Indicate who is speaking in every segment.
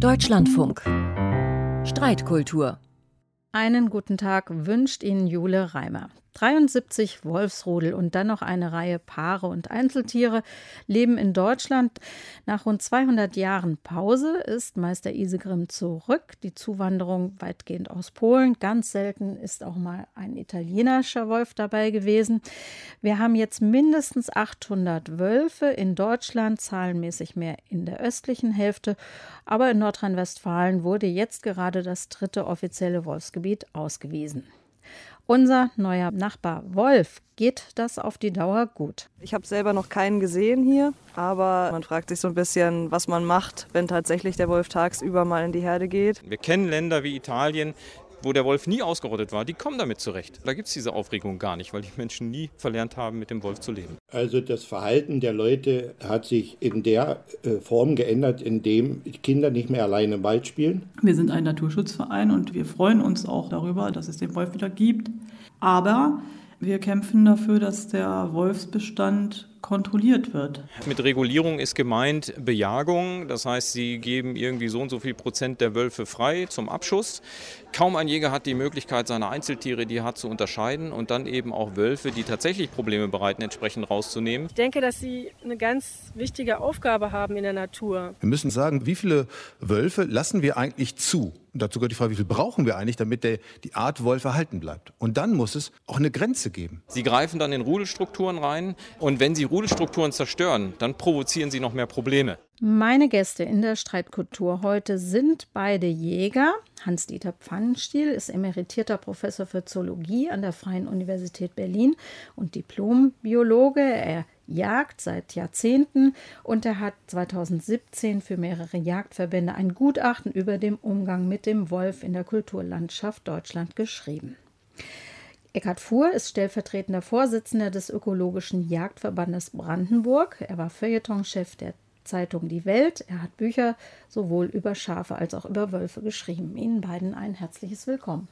Speaker 1: Deutschlandfunk. Streitkultur.
Speaker 2: Einen guten Tag wünscht Ihnen Jule Reimer. 73 Wolfsrudel und dann noch eine Reihe Paare und Einzeltiere leben in Deutschland. Nach rund 200 Jahren Pause ist Meister Isegrim zurück. Die Zuwanderung weitgehend aus Polen. Ganz selten ist auch mal ein italienischer Wolf dabei gewesen. Wir haben jetzt mindestens 800 Wölfe in Deutschland, zahlenmäßig mehr in der östlichen Hälfte. Aber in Nordrhein-Westfalen wurde jetzt gerade das 3. offizielle Wolfsgebiet ausgewiesen. Unser neuer Nachbar Wolf, geht das auf die Dauer gut?
Speaker 3: Ich habe selber noch keinen gesehen hier, aber man fragt sich so ein bisschen, was man macht, wenn tatsächlich der Wolf tagsüber mal in die Herde geht.
Speaker 4: Wir kennen Länder wie Italien, wo der Wolf nie ausgerottet war, die kommen damit zurecht. Da gibt es diese Aufregung gar nicht, weil die Menschen nie verlernt haben, mit dem Wolf zu leben.
Speaker 5: Also das Verhalten der Leute hat sich in der Form geändert, indem Kinder nicht mehr alleine im Wald spielen.
Speaker 6: Wir sind ein Naturschutzverein und wir freuen uns auch darüber, dass es den Wolf wieder gibt. Aber wir kämpfen dafür, dass der Wolfsbestand kontrolliert wird.
Speaker 4: Mit Regulierung ist gemeint Bejagung. Das heißt, sie geben irgendwie so und so viel Prozent der Wölfe frei zum Abschuss. Kaum ein Jäger hat die Möglichkeit, seine Einzeltiere, die er hat, zu unterscheiden und dann eben auch Wölfe, die tatsächlich Probleme bereiten, entsprechend rauszunehmen.
Speaker 7: Ich denke, dass sie eine ganz wichtige Aufgabe haben in der Natur.
Speaker 8: Wir müssen sagen, wie viele Wölfe lassen wir eigentlich zu? Und dazu gehört die Frage, wie viel brauchen wir eigentlich, damit die Art Wolf erhalten bleibt? Und dann muss es auch eine Grenze geben.
Speaker 4: Sie greifen dann in Rudelstrukturen rein und wenn sie Rudelstrukturen zerstören, dann provozieren sie noch mehr Probleme.
Speaker 2: Meine Gäste in der Streitkultur heute sind beide Jäger. Hans-Dieter Pfannenstiel ist emeritierter Professor für Zoologie an der Freien Universität Berlin und Diplombiologe. Er jagt seit Jahrzehnten und er hat 2017 für mehrere Jagdverbände ein Gutachten über den Umgang mit dem Wolf in der Kulturlandschaft Deutschland geschrieben. Eckhard Fuhr ist stellvertretender Vorsitzender des Ökologischen Jagdverbandes Brandenburg. Er war Feuilletonchef der Zeitung Die Welt. Er hat Bücher sowohl über Schafe als auch über Wölfe geschrieben. Ihnen beiden ein herzliches Willkommen.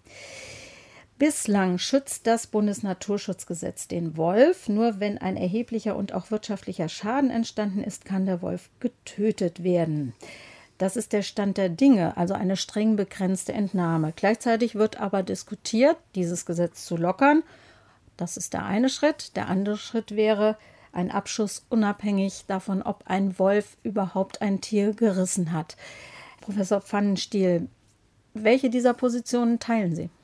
Speaker 2: Bislang schützt das Bundesnaturschutzgesetz den Wolf. Nur wenn ein erheblicher und auch wirtschaftlicher Schaden entstanden ist, kann der Wolf getötet werden. Das ist der Stand der Dinge, also eine streng begrenzte Entnahme. Gleichzeitig wird aber diskutiert, dieses Gesetz zu lockern. Das ist der eine Schritt. Der andere Schritt wäre ein Abschuss unabhängig davon, ob ein Wolf überhaupt ein Tier gerissen hat. Professor Pfannenstiel, welche dieser Positionen teilen Sie?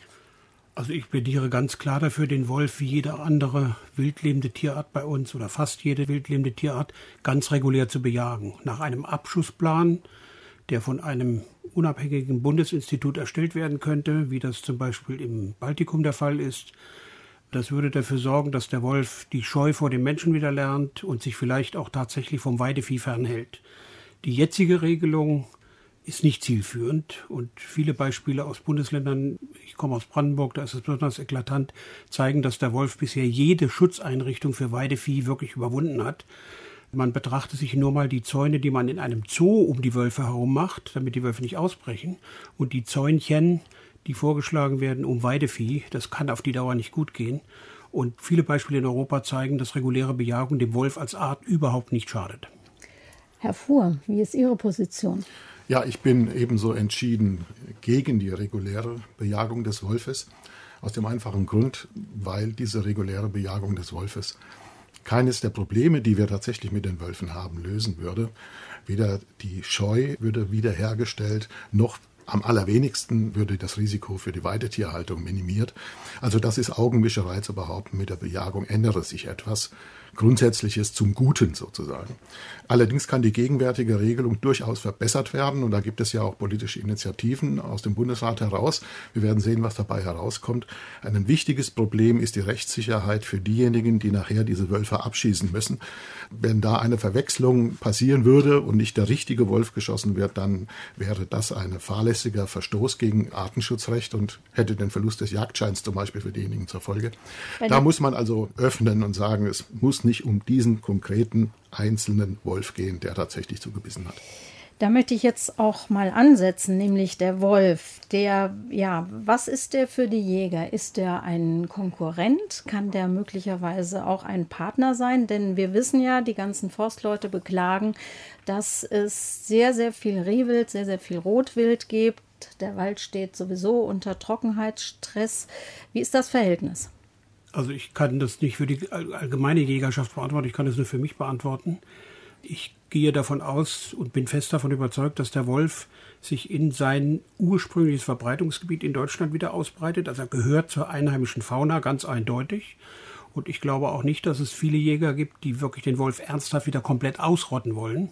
Speaker 9: Also ich plädiere ganz klar dafür, den Wolf wie jede andere wildlebende Tierart bei uns oder fast jede wildlebende Tierart ganz regulär zu bejagen. Nach einem Abschussplan, der von einem unabhängigen Bundesinstitut erstellt werden könnte, wie das zum Beispiel im Baltikum der Fall ist. Das würde dafür sorgen, dass der Wolf die Scheu vor dem Menschen wieder lernt und sich vielleicht auch tatsächlich vom Weidevieh fernhält. Die jetzige Regelung ist nicht zielführend und viele Beispiele aus Bundesländern, ich komme aus Brandenburg, da ist es besonders eklatant, zeigen, dass der Wolf bisher jede Schutzeinrichtung für Weidevieh wirklich überwunden hat. Man betrachte sich nur mal die Zäune, die man in einem Zoo um die Wölfe herum macht, damit die Wölfe nicht ausbrechen, und die Zäunchen, die vorgeschlagen werden um Weidevieh. Das kann auf die Dauer nicht gut gehen. Und viele Beispiele in Europa zeigen, dass reguläre Bejagung dem Wolf als Art überhaupt nicht schadet.
Speaker 2: Herr Fuhr, wie ist Ihre Position?
Speaker 10: Ja, ich bin ebenso entschieden gegen die reguläre Bejagung des Wolfes. Aus dem einfachen Grund, weil diese reguläre Bejagung des Wolfes keines der Probleme, die wir tatsächlich mit den Wölfen haben, lösen würde. Weder die Scheu würde wiederhergestellt, noch am allerwenigsten würde das Risiko für die Weidetierhaltung minimiert. Also das ist Augenwischerei zu behaupten, mit der Bejagung ändere sich etwas Grundsätzliches zum Guten sozusagen. Allerdings kann die gegenwärtige Regelung durchaus verbessert werden und da gibt es ja auch politische Initiativen aus dem Bundesrat heraus. Wir werden sehen, was dabei herauskommt. Ein wichtiges Problem ist die Rechtssicherheit für diejenigen, die nachher diese Wölfe abschießen müssen. Wenn da eine Verwechslung passieren würde und nicht der richtige Wolf geschossen wird, dann wäre das ein fahrlässiger Verstoß gegen Artenschutzrecht und hätte den Verlust des Jagdscheins zum Beispiel für diejenigen zur Folge. Da muss man also öffnen und sagen, es muss nicht um diesen konkreten einzelnen Wolf gehen, der tatsächlich zugebissen hat.
Speaker 2: Da möchte ich jetzt auch mal ansetzen, nämlich der Wolf. Was ist der für die Jäger? Ist der ein Konkurrent? Kann der möglicherweise auch ein Partner sein? Denn wir wissen ja, die ganzen Forstleute beklagen, dass es sehr, sehr viel Rehwild, sehr, sehr viel Rotwild gibt. Der Wald steht sowieso unter Trockenheitsstress. Wie ist das Verhältnis?
Speaker 9: Also ich kann das nicht für die allgemeine Jägerschaft beantworten, ich kann das nur für mich beantworten. Ich gehe davon aus und bin fest davon überzeugt, dass der Wolf sich in sein ursprüngliches Verbreitungsgebiet in Deutschland wieder ausbreitet. Also er gehört zur einheimischen Fauna, ganz eindeutig. Und ich glaube auch nicht, dass es viele Jäger gibt, die wirklich den Wolf ernsthaft wieder komplett ausrotten wollen.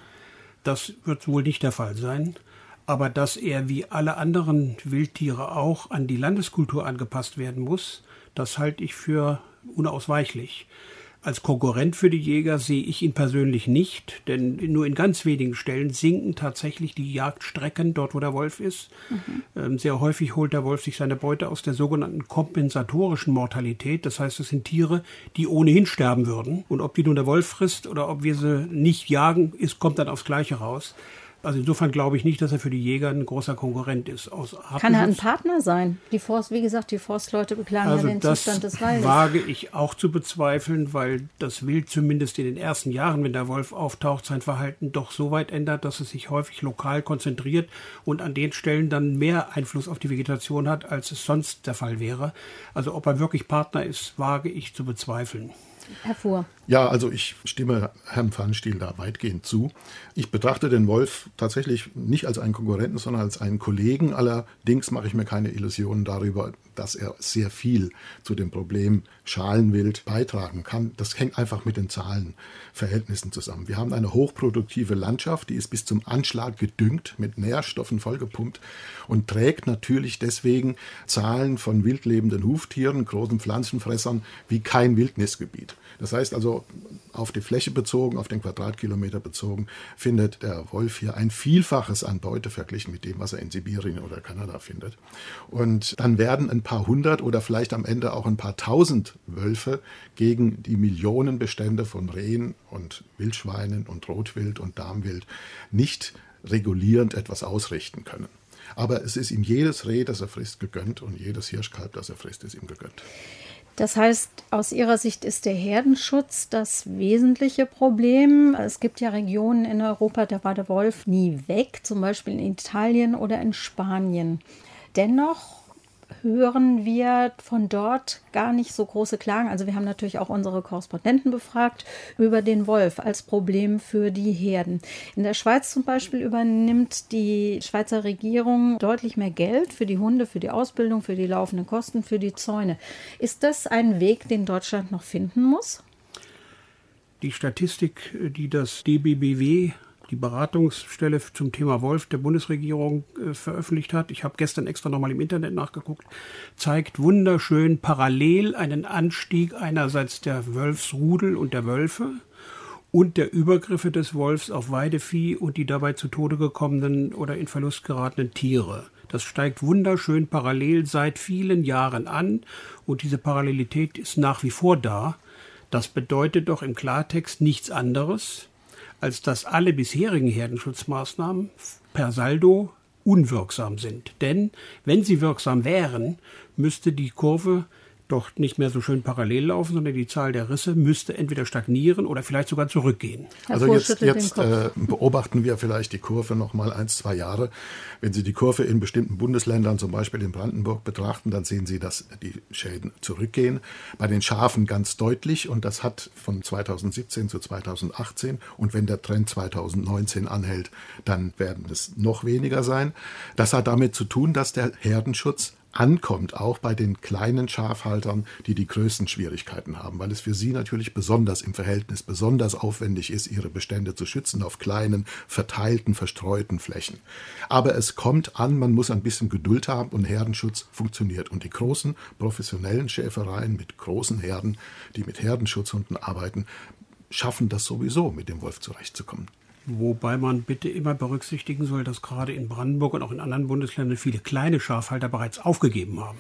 Speaker 9: Das wird wohl nicht der Fall sein. Aber dass er wie alle anderen Wildtiere auch an die Landeskultur angepasst werden muss, das halte ich für unausweichlich. Als Konkurrent für die Jäger sehe ich ihn persönlich nicht, denn nur in ganz wenigen Stellen sinken tatsächlich die Jagdstrecken dort, wo der Wolf ist. Sehr häufig holt der Wolf sich seine Beute aus der sogenannten kompensatorischen Mortalität. Das heißt, es sind Tiere, die ohnehin sterben würden. Und ob die nun der Wolf frisst oder ob wir sie nicht jagen, kommt dann aufs Gleiche raus. Also insofern glaube ich nicht, dass er für die Jäger ein großer Konkurrent ist.
Speaker 2: Kann er ein Partner sein? Die Forstleute beklagen ja den Zustand des Waldes.
Speaker 9: Das wage ich auch zu bezweifeln, weil das Wild zumindest in den ersten Jahren, wenn der Wolf auftaucht, sein Verhalten doch so weit ändert, dass es sich häufig lokal konzentriert und an den Stellen dann mehr Einfluss auf die Vegetation hat, als es sonst der Fall wäre. Also ob er wirklich Partner ist, wage ich zu bezweifeln.
Speaker 2: Herr Fuhr.
Speaker 10: Ja, also ich stimme Herrn Pfannstiel da weitgehend zu. Ich betrachte den Wolf tatsächlich nicht als einen Konkurrenten, sondern als einen Kollegen. Allerdings mache ich mir keine Illusionen darüber, dass er sehr viel zu dem Problem Schalenwild beitragen kann. Das hängt einfach mit den Zahlenverhältnissen zusammen. Wir haben eine hochproduktive Landschaft, die ist bis zum Anschlag gedüngt, mit Nährstoffen vollgepumpt und trägt natürlich deswegen Zahlen von wildlebenden Huftieren, großen Pflanzenfressern wie kein Wildnisgebiet. Das heißt also, auf die Fläche bezogen, auf den Quadratkilometer bezogen, findet der Wolf hier ein Vielfaches an Beute verglichen mit dem, was er in Sibirien oder Kanada findet. Und dann werden ein paar hundert oder vielleicht am Ende auch ein paar tausend Wölfe gegen die Millionenbestände von Rehen und Wildschweinen und Rotwild und Damwild nicht regulierend etwas ausrichten können. Aber es ist ihm jedes Reh, das er frisst, gegönnt und jedes Hirschkalb, das er frisst, ist ihm gegönnt.
Speaker 2: Das heißt, aus Ihrer Sicht ist der Herdenschutz das wesentliche Problem. Es gibt ja Regionen in Europa, da war der Wolf nie weg, zum Beispiel in Italien oder in Spanien. Dennoch hören wir von dort gar nicht so große Klagen. Also wir haben natürlich auch unsere Korrespondenten befragt über den Wolf als Problem für die Herden. In der Schweiz zum Beispiel übernimmt die Schweizer Regierung deutlich mehr Geld für die Hunde, für die Ausbildung, für die laufenden Kosten, für die Zäune. Ist das ein Weg, den Deutschland noch finden muss?
Speaker 9: Die Statistik, die das DBBW, die Beratungsstelle zum Thema Wolf der Bundesregierung veröffentlicht hat, ich habe gestern extra nochmal im Internet nachgeguckt, zeigt wunderschön parallel einen Anstieg einerseits der Wolfsrudel und der Wölfe und der Übergriffe des Wolfs auf Weidevieh und die dabei zu Tode gekommenen oder in Verlust geratenen Tiere. Das steigt wunderschön parallel seit vielen Jahren an und diese Parallelität ist nach wie vor da. Das bedeutet doch im Klartext nichts anderes, als dass alle bisherigen Herdenschutzmaßnahmen per Saldo unwirksam sind. Denn wenn sie wirksam wären, müsste die Kurve doch nicht mehr so schön parallel laufen, sondern die Zahl der Risse müsste entweder stagnieren oder vielleicht sogar zurückgehen.
Speaker 10: Also jetzt beobachten wir vielleicht die Kurve noch mal 1-2 Jahre. Wenn Sie die Kurve in bestimmten Bundesländern, zum Beispiel in Brandenburg, betrachten, dann sehen Sie, dass die Schäden zurückgehen. Bei den Schafen ganz deutlich und das hat von 2017 zu 2018 und wenn der Trend 2019 anhält, dann werden es noch weniger sein. Das hat damit zu tun, dass der Herdenschutz ankommt, auch bei den kleinen Schafhaltern, die die größten Schwierigkeiten haben, weil es für sie natürlich besonders im Verhältnis besonders aufwendig ist, ihre Bestände zu schützen auf kleinen, verteilten, verstreuten Flächen. Aber es kommt an, man muss ein bisschen Geduld haben und Herdenschutz funktioniert. Und die großen professionellen Schäfereien mit großen Herden, die mit Herdenschutzhunden arbeiten, schaffen das sowieso, mit dem Wolf zurechtzukommen.
Speaker 9: Wobei man bitte immer berücksichtigen soll, dass gerade in Brandenburg und auch in anderen Bundesländern viele kleine Schafhalter bereits aufgegeben haben.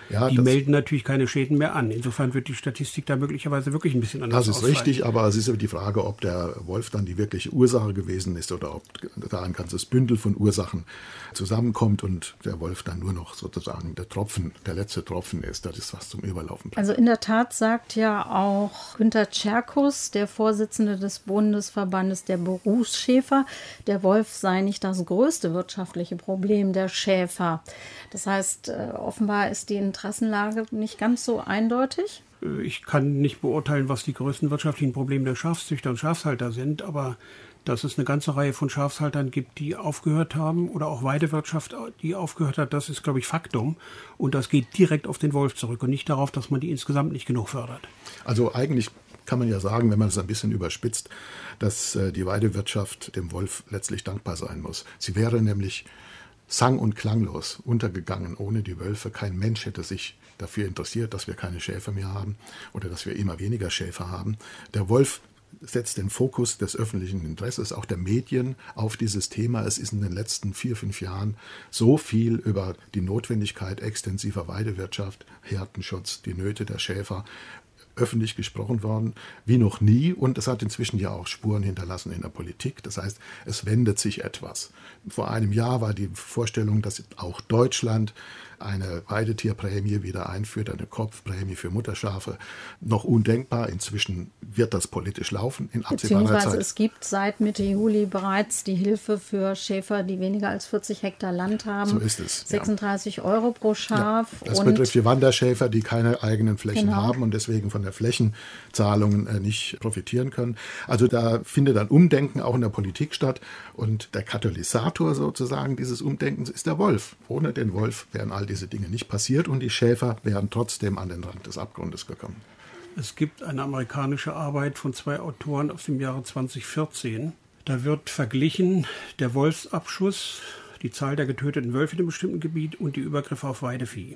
Speaker 9: Ja, die melden natürlich keine Schäden mehr an. Insofern wird die Statistik da möglicherweise wirklich ein bisschen anders ausfallen.
Speaker 10: Das ist richtig, aber es ist die Frage, ob der Wolf dann die wirkliche Ursache gewesen ist oder ob da ein ganzes Bündel von Ursachen zusammenkommt und der Wolf dann nur noch sozusagen der letzte Tropfen ist, das ist was zum Überlaufen bringt.
Speaker 2: Also in der Tat sagt ja auch Günter Tscherkus, der Vorsitzende des Bundesverbandes der Berufsschäfer, der Wolf sei nicht das größte wirtschaftliche Problem der Schäfer. Das heißt, offenbar ist die Interessenlage nicht ganz so eindeutig.
Speaker 9: Ich kann nicht beurteilen, was die größten wirtschaftlichen Probleme der Schafzüchter und Schafshalter sind, aber dass es eine ganze Reihe von Schafshaltern gibt, die aufgehört haben oder auch Weidewirtschaft, die aufgehört hat, das ist, glaube ich, Faktum. Und das geht direkt auf den Wolf zurück und nicht darauf, dass man die insgesamt nicht genug fördert.
Speaker 10: Also eigentlich kann man ja sagen, wenn man es ein bisschen überspitzt, dass die Weidewirtschaft dem Wolf letztlich dankbar sein muss. Sie wäre nämlich sang- und klanglos untergegangen ohne die Wölfe. Kein Mensch hätte sich dafür interessiert, dass wir keine Schäfer mehr haben oder dass wir immer weniger Schäfer haben. Der Wolf setzt den Fokus des öffentlichen Interesses, auch der Medien, auf dieses Thema. Es ist in den letzten 4-5 Jahren so viel über die Notwendigkeit extensiver Weidewirtschaft, Herdenschutz, die Nöte der Schäfer öffentlich gesprochen worden, wie noch nie. Und es hat inzwischen ja auch Spuren hinterlassen in der Politik. Das heißt, es wendet sich etwas. Vor einem Jahr war die Vorstellung, dass auch Deutschland eine Weidetierprämie wieder einführt, eine Kopfprämie für Mutterschafe, noch undenkbar. Inzwischen wird das politisch laufen in absehbarer Zeit.
Speaker 2: Beziehungsweise es gibt seit Mitte Juli bereits die Hilfe für Schäfer, die weniger als 40 Hektar Land haben.
Speaker 10: So ist es.
Speaker 2: 36 € pro Schaf.
Speaker 10: Ja, das betrifft die Wanderschäfer, die keine eigenen Flächen haben und deswegen von der Flächenzahlungen nicht profitieren können. Also da findet ein Umdenken auch in der Politik statt und der Katalysator sozusagen dieses Umdenkens ist der Wolf. Ohne den Wolf wären all diese Dinge nicht passiert und die Schäfer wären trotzdem an den Rand des Abgrundes gekommen.
Speaker 9: Es gibt eine amerikanische Arbeit von 2 Autoren aus dem Jahre 2014. Da wird verglichen der Wolfsabschuss, die Zahl der getöteten Wölfe in einem bestimmten Gebiet und die Übergriffe auf Weidevieh.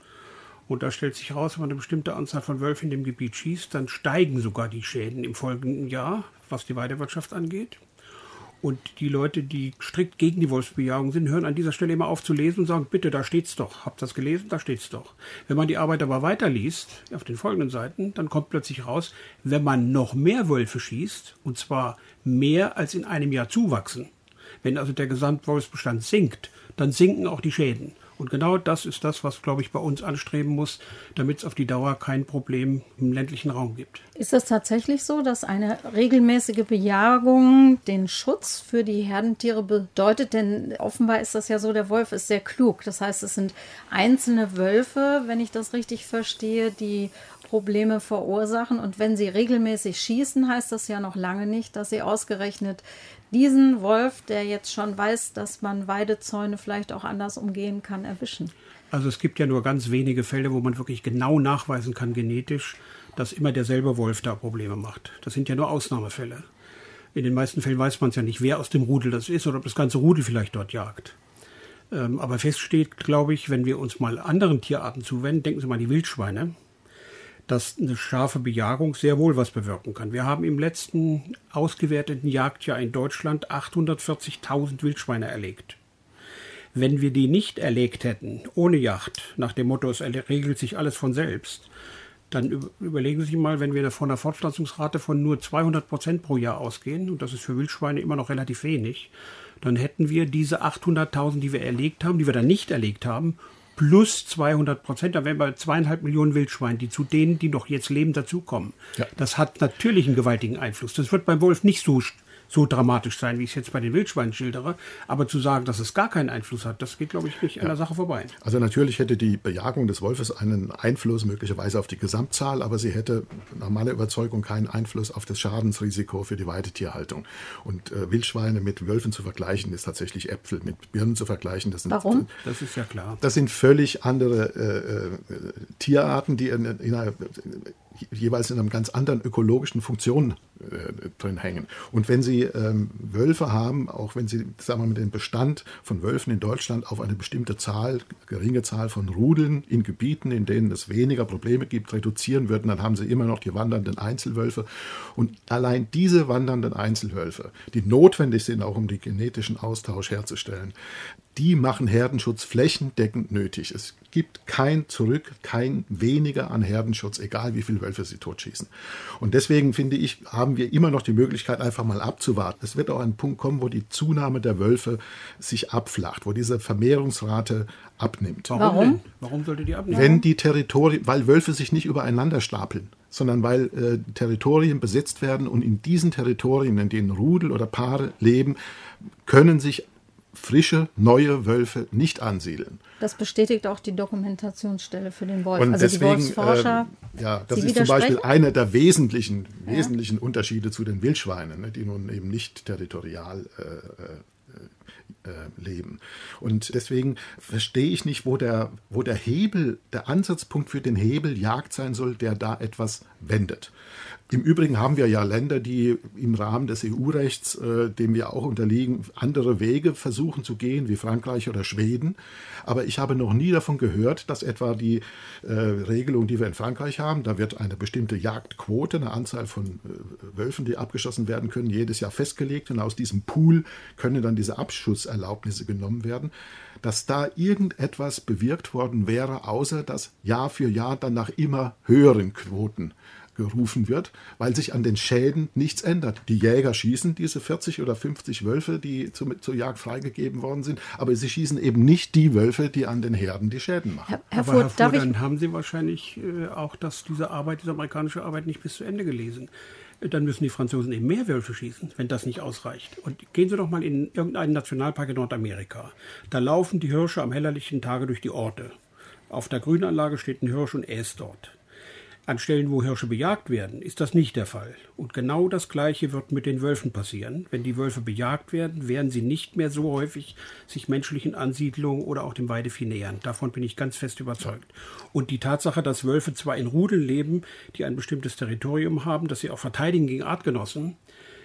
Speaker 9: Und da stellt sich heraus, wenn man eine bestimmte Anzahl von Wölfen in dem Gebiet schießt, dann steigen sogar die Schäden im folgenden Jahr, was die Weidewirtschaft angeht. Und die Leute, die strikt gegen die Wolfsbejagung sind, hören an dieser Stelle immer auf zu lesen und sagen, bitte, da steht's doch. Habt ihr das gelesen? Da steht's doch. Wenn man die Arbeit aber weiterliest, auf den folgenden Seiten, dann kommt plötzlich raus, wenn man noch mehr Wölfe schießt, und zwar mehr als in einem Jahr zuwachsen, wenn also der Gesamtwolfsbestand sinkt, dann sinken auch die Schäden. Und genau das ist das, was, glaube ich, bei uns anstreben muss, damit es auf die Dauer kein Problem im ländlichen Raum gibt.
Speaker 2: Ist es tatsächlich so, dass eine regelmäßige Bejagung den Schutz für die Herdentiere bedeutet? Denn offenbar ist das ja so, der Wolf ist sehr klug. Das heißt, es sind einzelne Wölfe, wenn ich das richtig verstehe, die Probleme verursachen. Und wenn sie regelmäßig schießen, heißt das ja noch lange nicht, dass sie ausgerechnet diesen Wolf, der jetzt schon weiß, dass man Weidezäune vielleicht auch anders umgehen kann, erwischen.
Speaker 9: Also es gibt ja nur ganz wenige Fälle, wo man wirklich genau nachweisen kann genetisch, dass immer derselbe Wolf da Probleme macht. Das sind ja nur Ausnahmefälle. In den meisten Fällen weiß man es ja nicht, wer aus dem Rudel das ist oder ob das ganze Rudel vielleicht dort jagt. Aber fest steht, glaube ich, wenn wir uns mal anderen Tierarten zuwenden, denken Sie mal an die Wildschweine, dass eine scharfe Bejagung sehr wohl was bewirken kann. Wir haben im letzten ausgewerteten Jagdjahr in Deutschland 840.000 Wildschweine erlegt. Wenn wir die nicht erlegt hätten, ohne Jagd, nach dem Motto, es regelt sich alles von selbst, dann überlegen Sie sich mal, wenn wir von einer Fortpflanzungsrate von nur 200% pro Jahr ausgehen, und das ist für Wildschweine immer noch relativ wenig, dann hätten wir diese 800.000, die wir erlegt haben, die wir dann nicht erlegt haben, plus 200%, da wären wir 2,5 Millionen Wildschweine, die zu denen, die noch jetzt leben, dazukommen. Ja. Das hat natürlich einen gewaltigen Einfluss. Das wird beim Wolf nicht so dramatisch sein, wie ich es jetzt bei den Wildschweinen schildere. Aber zu sagen, dass es gar keinen Einfluss hat, das geht, glaube ich, nicht an der Sache vorbei.
Speaker 10: Also natürlich hätte die Bejagung des Wolfes einen Einfluss möglicherweise auf die Gesamtzahl, aber sie hätte nach meiner Überzeugung keinen Einfluss auf das Schadensrisiko für die Weidetierhaltung. Und Wildschweine mit Wölfen zu vergleichen, ist tatsächlich Äpfel mit Birnen zu vergleichen.
Speaker 2: Warum?
Speaker 9: Das ist ja klar.
Speaker 10: Das sind völlig andere Tierarten, die jeweils in einer ganz anderen ökologischen Funktion drin hängen. Und wenn Sie Wölfe haben, auch wenn Sie, sagen wir mal, den Bestand von Wölfen in Deutschland auf eine bestimmte Zahl, geringe Zahl von Rudeln in Gebieten, in denen es weniger Probleme gibt, reduzieren würden, dann haben Sie immer noch die wandernden Einzelwölfe. Und allein diese wandernden Einzelwölfe, die notwendig sind, auch um den genetischen Austausch herzustellen, die machen Herdenschutz flächendeckend nötig. Es gibt kein Zurück, kein weniger an Herdenschutz, egal wie viele Wölfe sie totschießen. Und deswegen finde ich, haben wir immer noch die Möglichkeit, einfach mal abzuwarten. Es wird auch ein Punkt kommen, wo die Zunahme der Wölfe sich abflacht, wo diese Vermehrungsrate abnimmt.
Speaker 9: Warum? Warum sollte die abnehmen?
Speaker 10: Wenn die Territorien, weil Wölfe sich nicht übereinander stapeln, sondern weil Territorien besetzt werden und in diesen Territorien, in denen Rudel oder Paare leben, können sich frische, neue Wölfe nicht ansiedeln.
Speaker 2: Das bestätigt auch die Dokumentationsstelle für den Wolf.
Speaker 10: Und
Speaker 2: also
Speaker 10: deswegen,
Speaker 2: die Wolfsforscher.
Speaker 10: Das ist zum Beispiel einer der wesentlichen Unterschiede zu den Wildschweinen, ne, die nun eben nicht territorial leben. Und deswegen verstehe ich nicht, wo der Hebel, der Ansatzpunkt für den Hebel Jagd sein soll, der da etwas wendet. Im Übrigen haben wir ja Länder, die im Rahmen des EU-Rechts, dem wir auch unterliegen, andere Wege versuchen zu gehen, wie Frankreich oder Schweden. Aber ich habe noch nie davon gehört, dass etwa die Regelung, die wir in Frankreich haben, da wird eine bestimmte Jagdquote, eine Anzahl von Wölfen, die abgeschossen werden können, jedes Jahr festgelegt. Und aus diesem Pool können dann diese Abschusserlaubnisse genommen werden, dass da irgendetwas bewirkt worden wäre, außer dass Jahr für Jahr dann nach immer höheren Quoten gerufen wird, weil sich an den Schäden nichts ändert. Die Jäger schießen diese 40 oder 50 Wölfe, die zur Jagd freigegeben worden sind, aber sie schießen eben nicht die Wölfe, die an den Herden die Schäden machen.
Speaker 9: Herr Fuhr, dann haben Sie wahrscheinlich auch diese amerikanische Arbeit nicht bis zu Ende gelesen. Dann müssen die Franzosen eben mehr Wölfe schießen, wenn das nicht ausreicht. Und gehen Sie doch mal in irgendeinen Nationalpark in Nordamerika. Da laufen die Hirsche am hellerlichten Tage durch die Orte. Auf der Grünanlage steht ein Hirsch und äst dort. An Stellen, wo Hirsche bejagt werden, ist das nicht der Fall. Und genau das Gleiche wird mit den Wölfen passieren. Wenn die Wölfe bejagt werden, werden sie nicht mehr so häufig sich menschlichen Ansiedlungen oder auch dem Weidevieh nähern. Davon bin ich ganz fest überzeugt. Und die Tatsache, dass Wölfe zwar in Rudeln leben, die ein bestimmtes Territorium haben, das sie auch verteidigen gegen Artgenossen,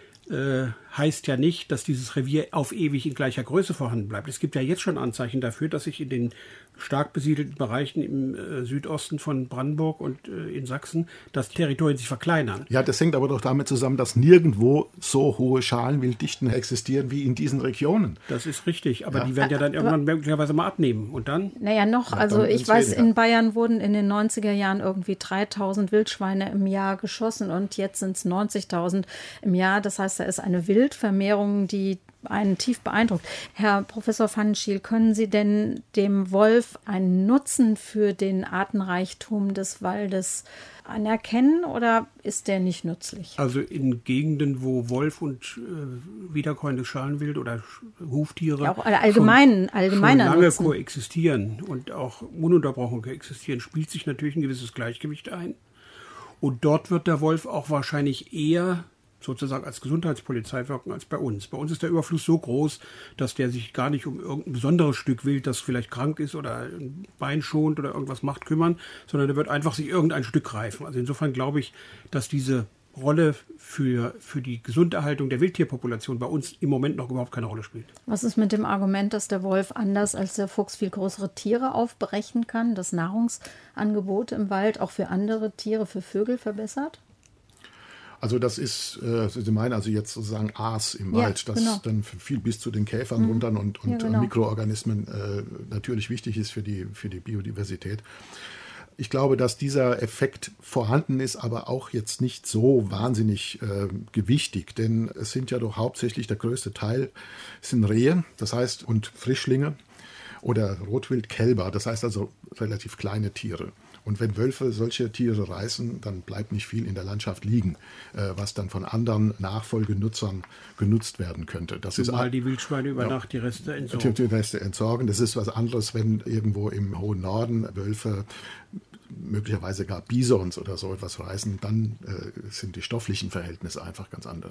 Speaker 9: heißt ja nicht, dass dieses Revier auf ewig in gleicher Größe vorhanden bleibt. Es gibt ja jetzt schon Anzeichen dafür, dass sich in den stark besiedelten Bereichen im Südosten von Brandenburg und in Sachsen, dass Territorien sich verkleinern.
Speaker 10: Ja, das hängt aber doch damit zusammen, dass nirgendwo so hohe Schalenwilddichten existieren wie in diesen Regionen.
Speaker 9: Das ist richtig, aber die werden ja dann irgendwann möglicherweise mal abnehmen. Und dann?
Speaker 2: Naja, also ich weiß, in Bayern wurden in den 90er Jahren irgendwie 3.000 Wildschweine im Jahr geschossen und jetzt sind es 90.000 im Jahr. Das heißt, da ist eine Wildvermehrung, die einen tief beeindruckt. Herr Professor Pfannenstiel, können Sie denn dem Wolf einen Nutzen für den Artenreichtum des Waldes anerkennen oder ist der nicht nützlich?
Speaker 9: Also in Gegenden, wo Wolf und wiederkäuendes Schalenwild oder Huftiere
Speaker 2: ja, auch allgemeiner
Speaker 9: schon lange
Speaker 2: Nutzen
Speaker 9: koexistieren und auch ununterbrochen koexistieren, spielt sich natürlich ein gewisses Gleichgewicht ein. Und dort wird der Wolf auch wahrscheinlich eher sozusagen als Gesundheitspolizei wirken als bei uns. Bei uns ist der Überfluss so groß, dass der sich gar nicht um irgendein besonderes Stück Wild, das vielleicht krank ist oder ein Bein schont oder irgendwas macht, kümmern, sondern der wird einfach sich irgendein Stück greifen. Also insofern glaube ich, dass diese Rolle für die Gesunderhaltung der Wildtierpopulation bei uns im Moment noch überhaupt keine Rolle spielt.
Speaker 2: Was ist mit dem Argument, dass der Wolf anders als der Fuchs viel größere Tiere aufbrechen kann, das Nahrungsangebot im Wald auch für andere Tiere, für Vögel verbessert?
Speaker 10: Also das ist, Sie meinen also jetzt sozusagen Aas im Wald, das dann viel bis zu den Käfern runter und Mikroorganismen natürlich wichtig ist für die Biodiversität. Ich glaube, dass dieser Effekt vorhanden ist, aber auch jetzt nicht so wahnsinnig gewichtig, denn es sind ja doch hauptsächlich, der größte Teil sind Rehe, das heißt, und Frischlinge oder Rotwildkälber, das heißt also relativ kleine Tiere. Und wenn Wölfe solche Tiere reißen, dann bleibt nicht viel in der Landschaft liegen, was dann von anderen Nachfolgenutzern genutzt werden könnte. Das ist
Speaker 9: die Wildschweine über Nacht die Reste entsorgen.
Speaker 10: Die Reste entsorgen. Das ist was anderes, wenn irgendwo im hohen Norden Wölfe, möglicherweise gar Bisons oder so etwas reißen, dann sind die stofflichen Verhältnisse einfach ganz andere.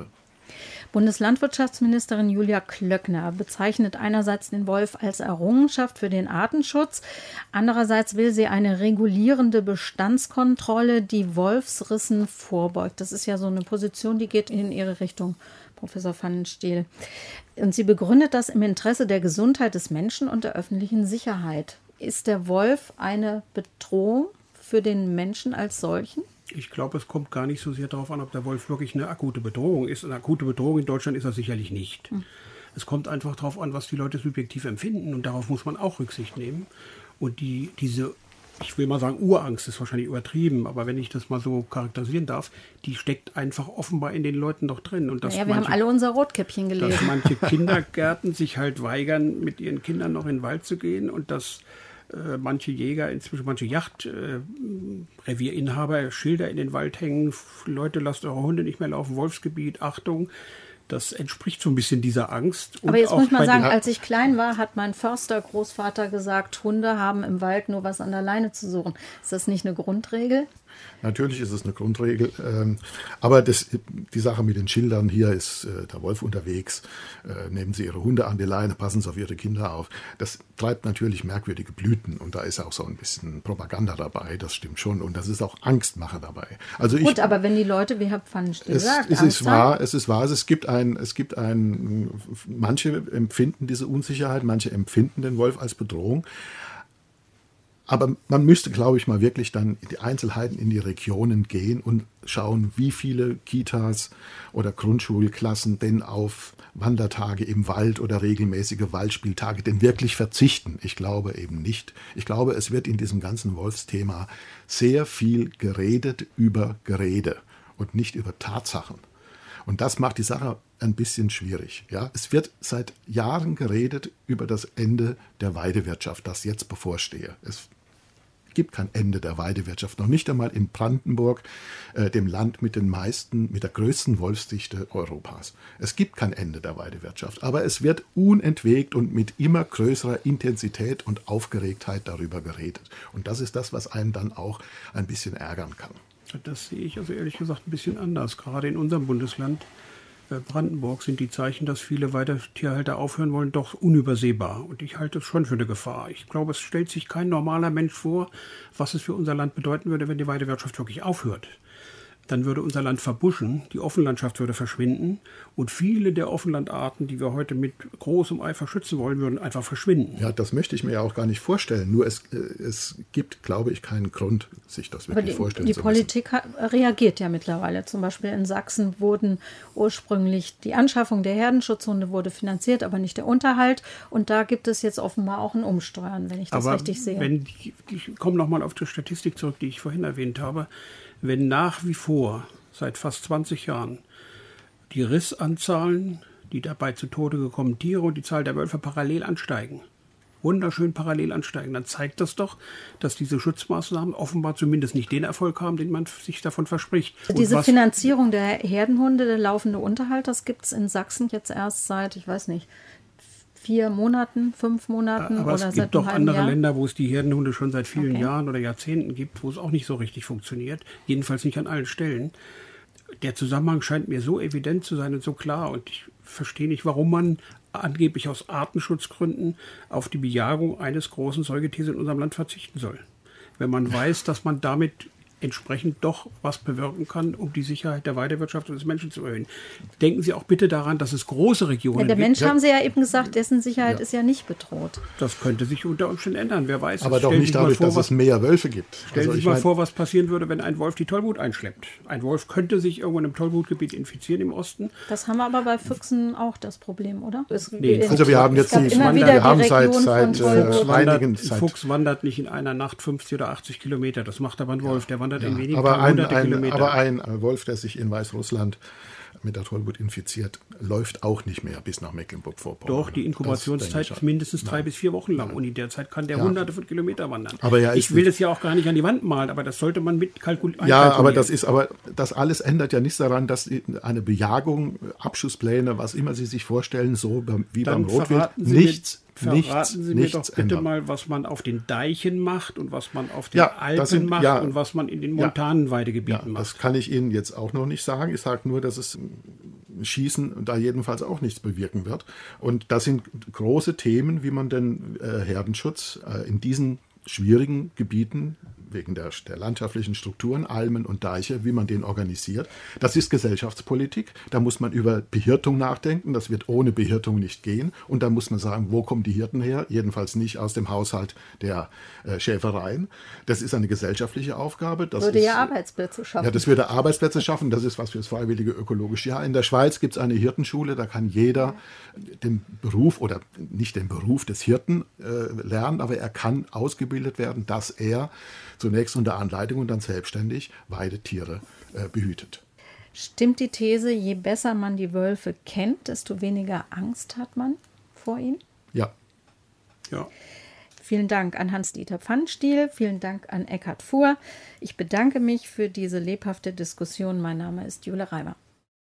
Speaker 2: Bundeslandwirtschaftsministerin Julia Klöckner bezeichnet einerseits den Wolf als Errungenschaft für den Artenschutz, andererseits will sie eine regulierende Bestandskontrolle, die Wolfsrissen vorbeugt. Das ist ja so eine Position, die geht in Ihre Richtung, Professor Pfannenstiel. Und sie begründet das im Interesse der Gesundheit des Menschen und der öffentlichen Sicherheit. Ist der Wolf eine Bedrohung für den Menschen als solchen?
Speaker 9: Ich glaube, es kommt gar nicht so sehr darauf an, ob der Wolf wirklich eine akute Bedrohung ist. Eine akute Bedrohung in Deutschland ist er sicherlich nicht. Es kommt einfach darauf an, was die Leute subjektiv empfinden. Und darauf muss man auch Rücksicht nehmen. Und diese, ich will mal sagen, Urangst ist wahrscheinlich übertrieben, aber wenn ich das mal so charakterisieren darf, die steckt einfach offenbar in den Leuten doch drin. Und dass
Speaker 2: wir haben alle unser Rotkäppchen gelesen.
Speaker 9: Dass manche Kindergärten sich halt weigern, mit ihren Kindern noch in den Wald zu gehen und dass manche Jäger, inzwischen manche Revierinhaber Schilder in den Wald hängen, Leute, lasst eure Hunde nicht mehr laufen, Wolfsgebiet, Achtung. Das entspricht so ein bisschen dieser Angst.
Speaker 2: Aber jetzt muss ich mal sagen, als ich klein war, hat mein Förster-Großvater gesagt, Hunde haben im Wald nur was an der Leine zu suchen. Ist das nicht eine Grundregel?
Speaker 10: Natürlich ist es eine Grundregel, aber die Sache mit den Schildern, hier ist der Wolf unterwegs, nehmen Sie Ihre Hunde an die Leine, passen Sie auf Ihre Kinder auf. Das treibt natürlich merkwürdige Blüten und da ist auch so ein bisschen Propaganda dabei, das stimmt schon und das ist auch Angstmache dabei. Also
Speaker 2: gut, aber wenn die Leute, wie Herr Pfannenstiel sagt,
Speaker 10: es ist wahr, es gibt manche empfinden diese Unsicherheit, manche empfinden den Wolf als Bedrohung. Aber man müsste, glaube ich, mal wirklich dann die Einzelheiten in die Regionen gehen und schauen, wie viele Kitas oder Grundschulklassen denn auf Wandertage im Wald oder regelmäßige Waldspieltage denn wirklich verzichten. Ich glaube eben nicht. Ich glaube, es wird in diesem ganzen Wolfsthema sehr viel geredet über Gerede und nicht über Tatsachen. Und das macht die Sache ein bisschen schwierig. Ja? Es wird seit Jahren geredet über das Ende der Weidewirtschaft, das jetzt bevorstehe. Es gibt kein Ende der Weidewirtschaft, noch nicht einmal in Brandenburg, dem Land mit der größten Wolfsdichte Europas. Es gibt kein Ende der Weidewirtschaft, aber es wird unentwegt und mit immer größerer Intensität und Aufgeregtheit darüber geredet. Und das ist das, was einen dann auch ein bisschen ärgern kann.
Speaker 9: Das sehe ich also ehrlich gesagt ein bisschen anders. Gerade in unserem Bundesland Brandenburg sind die Zeichen, dass viele Weidetierhalter aufhören wollen, doch unübersehbar. Und ich halte es schon für eine Gefahr. Ich glaube, es stellt sich kein normaler Mensch vor, was es für unser Land bedeuten würde, wenn die Weidewirtschaft wirklich aufhört. Dann würde unser Land verbuschen, die Offenlandschaft würde verschwinden und viele der Offenlandarten, die wir heute mit großem Eifer schützen wollen, würden einfach verschwinden.
Speaker 10: Ja, das möchte ich mir ja auch gar nicht vorstellen. Nur es gibt, glaube ich, keinen Grund, sich das wirklich vorstellen zu müssen.
Speaker 2: Die Politik reagiert ja mittlerweile. Zum Beispiel in Sachsen wurden ursprünglich die Anschaffung der Herdenschutzhunde wurde finanziert, aber nicht der Unterhalt. Und da gibt es jetzt offenbar auch ein Umsteuern, wenn ich das richtig sehe.
Speaker 9: Ich komme nochmal auf die Statistik zurück, die ich vorhin erwähnt habe. Wenn nach wie vor, seit fast 20 Jahren, die Rissanzahlen, die dabei zu Tode gekommenen Tiere und die Zahl der Wölfe parallel ansteigen, wunderschön parallel ansteigen, dann zeigt das doch, dass diese Schutzmaßnahmen offenbar zumindest nicht den Erfolg haben, den man sich davon verspricht.
Speaker 2: Diese Finanzierung der Herdenhunde, der laufende Unterhalt, das gibt es in Sachsen jetzt erst seit, ich weiß nicht, 4 Monaten, 5 Monaten
Speaker 9: aber
Speaker 2: oder seit einem halben Jahr.
Speaker 9: Es gibt doch andere Länder, wo es die Herdenhunde schon seit vielen Jahren oder Jahrzehnten gibt, wo es auch nicht so richtig funktioniert. Jedenfalls nicht an allen Stellen. Der Zusammenhang scheint mir so evident zu sein und so klar. Und ich verstehe nicht, warum man angeblich aus Artenschutzgründen auf die Bejagung eines großen Säugetiers in unserem Land verzichten soll. Wenn man weiß, dass man damit entsprechend doch was bewirken kann, um die Sicherheit der Weidewirtschaft und des Menschen zu erhöhen. Denken Sie auch bitte daran, dass es große Regionen gibt.
Speaker 2: Der Mensch, haben Sie ja eben gesagt, dessen Sicherheit ist ja nicht bedroht.
Speaker 9: Das könnte sich unter Umständen ändern, wer weiß.
Speaker 10: Aber doch nicht dadurch, dass es mehr Wölfe gibt.
Speaker 9: Stellen Sie sich mal vor, was passieren würde, wenn ein Wolf die Tollwut einschleppt. Ein Wolf könnte sich irgendwo in einem Tollwutgebiet infizieren im Osten.
Speaker 2: Das haben wir aber bei Füchsen auch das Problem, oder?
Speaker 10: Nee, also wir haben jetzt seit einigen Zeit.
Speaker 9: Ein Fuchs wandert nicht in einer Nacht 50 oder 80 Kilometer. Das macht aber ein Wolf, der wandert in wenigen
Speaker 10: aber ein Wolf, der sich in Weißrussland mit der Tollwut infiziert, läuft auch nicht mehr bis nach Mecklenburg-Vorpommern.
Speaker 9: Doch, die Inkubationszeit ist mindestens 3 bis 4 Wochen lang und in der Zeit kann der Hunderte von Kilometern wandern.
Speaker 10: Aber
Speaker 9: ich will das ja auch gar nicht an die Wand malen, aber das sollte man mit einkalkulieren.
Speaker 10: Ja, aber das alles ändert ja nichts daran, dass eine Bejagung, Abschussspläne, was immer Sie sich vorstellen, so wie beim Rotwild,
Speaker 9: Verraten Sie mir doch bitte mal, was man auf den Deichen macht und was man auf den Alpen macht und was man in den montanen Weidegebieten macht.
Speaker 10: Das kann ich Ihnen jetzt auch noch nicht sagen. Ich sage nur, dass es Schießen da jedenfalls auch nichts bewirken wird. Und das sind große Themen, wie man den Herdenschutz in diesen schwierigen Gebieten wegen der landschaftlichen Strukturen, Almen und Deiche, wie man den organisiert. Das ist Gesellschaftspolitik. Da muss man über Behirtung nachdenken. Das wird ohne Behirtung nicht gehen. Und da muss man sagen, wo kommen die Hirten her? Jedenfalls nicht aus dem Haushalt der Schäfereien. Das ist eine gesellschaftliche Aufgabe. Das
Speaker 2: würde ja Arbeitsplätze schaffen.
Speaker 10: Ja, das würde Arbeitsplätze schaffen. Das ist was fürs freiwillige ökologische Jahr. In der Schweiz gibt es eine Hirtenschule. Da kann jeder den Beruf oder nicht den Beruf des Hirten lernen, aber er kann ausgebildet werden, dass er zunächst unter Anleitung und dann selbstständig Weidetiere behütet.
Speaker 2: Stimmt die These, je besser man die Wölfe kennt, desto weniger Angst hat man vor ihnen?
Speaker 10: Ja.
Speaker 2: Vielen Dank an Hans-Dieter Pfannstiel, vielen Dank an Eckhard Fuhr. Ich bedanke mich für diese lebhafte Diskussion. Mein Name ist Jule Reimer.